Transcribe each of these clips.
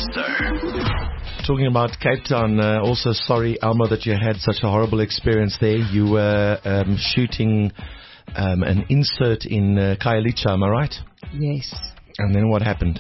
Vester. Talking about Cape Town, also sorry, Alma, that you had such a horrible experience there. You were shooting an insert in Khayelitsha, am I right? Yes. And then what happened?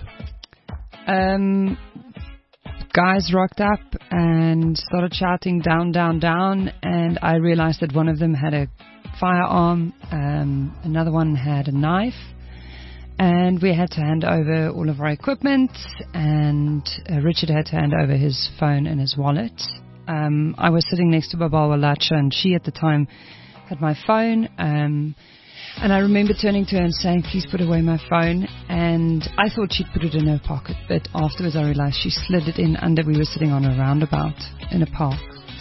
Guys rocked up and started shouting down, down, down, and I realized that one of them had a firearm, another one had a knife, and we had to hand over all of our equipment, and Richard had to hand over his phone and his wallet. I was sitting next to Babawa Lacha, and she at the time had my phone, and I remember turning to her and saying, please put away my phone. And I thought she'd put it in her pocket, but afterwards I realized she slid it in under. We were sitting on a roundabout in a park.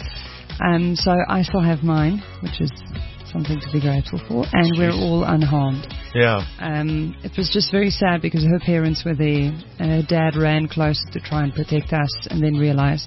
So I still have mine, which is something to be grateful for. And we're all unharmed. Yeah. It was just very sad because her parents were there. Dad ran closer to try and protect us and then realized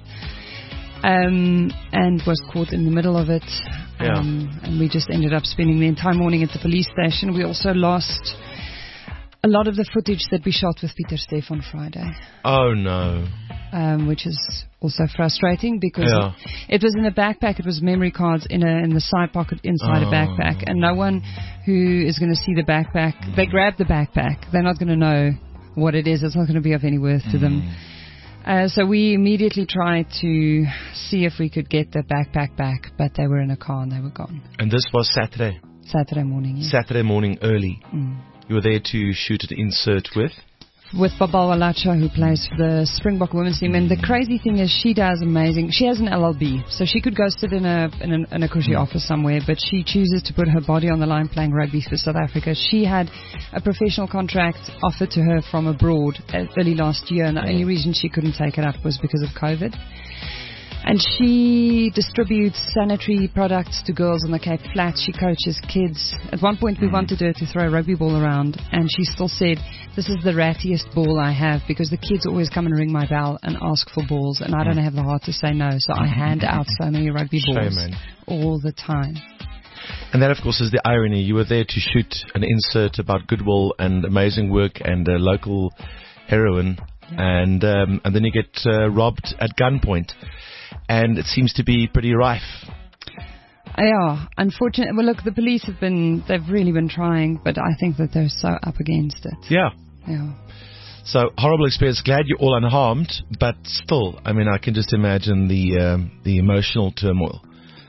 and was caught in the middle of it. And we just ended up spending the entire morning at the police station. We also lost a lot of the footage that we shot with Peter Steff on Friday. Oh, no. Which is also frustrating because it was in a backpack. It was memory cards in the side pocket inside a backpack. And no one who is going to see the backpack, they grab the backpack. They're not going to know what it is. It's not going to be of any worth to them. So we immediately tried to see if we could get the backpack back, but they were in a car and they were gone. And this was Saturday? Saturday morning, yes. Saturday morning early. You were there to shoot an insert with? With Babawa Lacha, who plays for the Springbok women's team. And the crazy thing is she does amazing. She has an LLB, so she could go sit in a cushy office somewhere, but she chooses to put her body on the line playing rugby for South Africa. She had a professional contract offered to her from abroad early last year, and the only reason she couldn't take it up was because of COVID. And she distributes sanitary products to girls on the Cape Flats. She coaches kids. At one point, we wanted her to throw a rugby ball around, and she still said, this is the rattiest ball I have because the kids always come and ring my bell and ask for balls, and I don't have the heart to say no, so I hand out so many rugby balls all the time. And that, of course, is the irony. You were there to shoot an insert about goodwill and amazing work and a local heroine, and then you get robbed at gunpoint. And it seems to be pretty rife. Yeah, unfortunately. Well, look, the police they've really been trying, but I think that they're so up against it. Yeah. Yeah. So, horrible experience. Glad you're all unharmed, but still, I mean, I can just imagine the emotional turmoil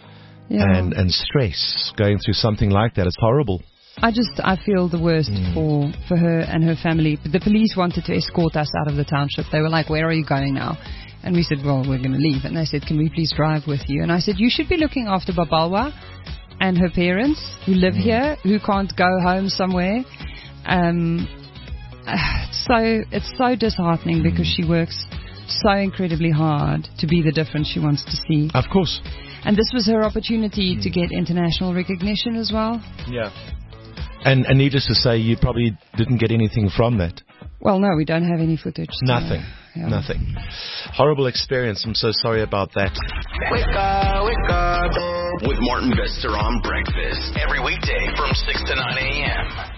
and stress going through something like that. It's horrible. I feel the worst for her and her family. But the police wanted to escort us out of the township. They were like, where are you going now? And we said, well, we're going to leave. And they said, can we please drive with you? And I said, you should be looking after Babalwa and her parents who live here, who can't go home somewhere. It's so disheartening because she works so incredibly hard to be the difference she wants to see. Of course. And this was her opportunity to get international recognition as well. Yeah. And needless to say, you probably didn't get anything from that. Well, no, we don't have any footage. Nothing. Nothing. Horrible experience. I'm so sorry about that. Wake up. With Martin Vester on breakfast. Every weekday from 6 to 9 a.m.